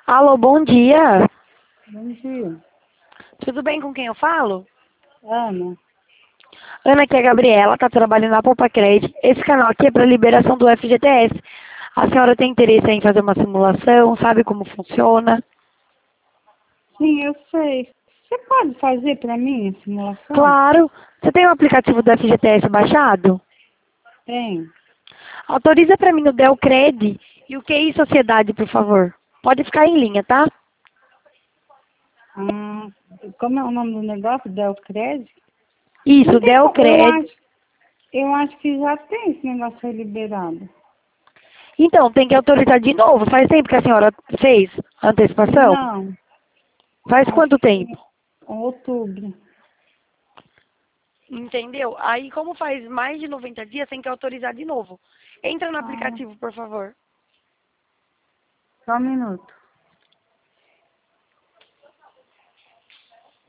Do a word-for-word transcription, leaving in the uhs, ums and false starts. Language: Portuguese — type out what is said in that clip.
Alô, bom dia. Bom dia. Tudo bem com quem eu falo? Ana, Ana, aqui é a Gabriela, tá trabalhando na Poupa Crédito. Esse canal aqui é para liberação do F G T S. A senhora tem interesse em fazer uma simulação? Sabe como funciona? sim, eu sei. Você pode fazer para mim a simulação? Claro. Você tem o aplicativo do F G T S baixado? Tem. Autoriza para mim o Delcred e o Q I Sociedade, por favor. Pode ficar em linha, tá? Ah, como é o nome do negócio? Delcred? Não Isso, tem como. Eu Delcred. acho, eu acho que já tem esse negócio aí liberado. Então, tem que autorizar de novo. Faz tempo que a senhora fez a antecipação? Não, Faz acho quanto que tempo? em outubro. Entendeu? Aí, como faz mais de noventa dias, tem que autorizar de novo. Entra no Ah, aplicativo, por favor. só um minuto.